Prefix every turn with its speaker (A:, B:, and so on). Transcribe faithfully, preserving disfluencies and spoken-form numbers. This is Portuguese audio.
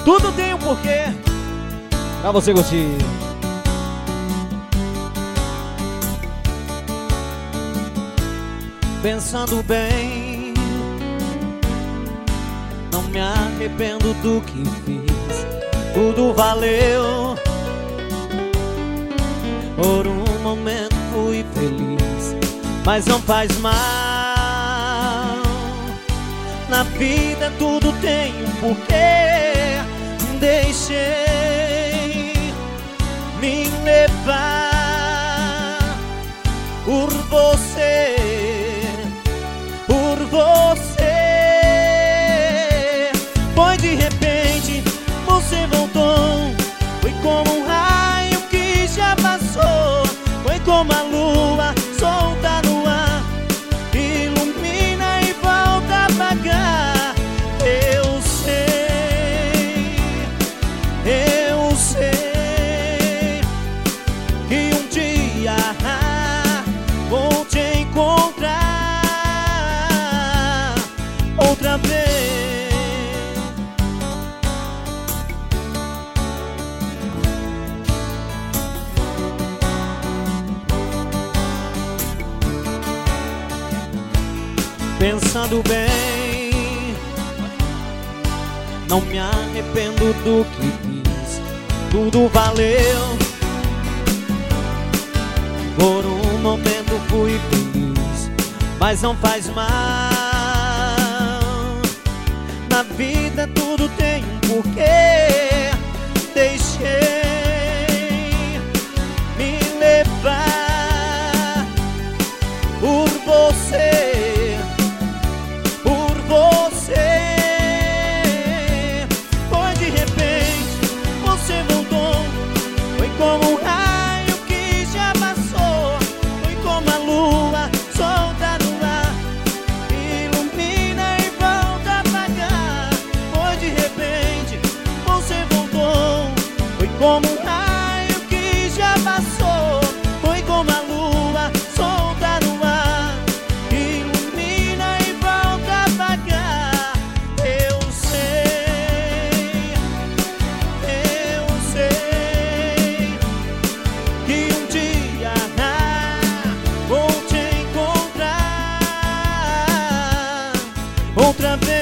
A: Tudo tem um porquê pra você curtir. Pensando bem, não me arrependo do que fiz. Tudo valeu. Por um momento fui feliz, mas não faz mal. Na vida tudo tem um porquê. Deixei me levar por você, por você. Foi de repente, você voltou. Foi como um raio que já passou. Foi como a lua solta no ar, ilumina e volta a apagar. Eu sei, eu sei que um dia vou te encontrar outra vez. Pensando bem, não me arrependo do que fiz. Tudo valeu. Por um momento fui feliz, mas não faz mal. Na vida tudo tem um porquê. Deixei me levar por você, por você. Foi de repente, você voltou. Foi como um raio que já passou. Foi como a lua solta no ar, ilumina e volta a apagar. Foi de repente, você voltou. Foi como um raio que já passou. Foi como a lua solta no ar, ilumina e volta a apagar. Eu sei, eu sei que um dia vou te encontrar outra vez.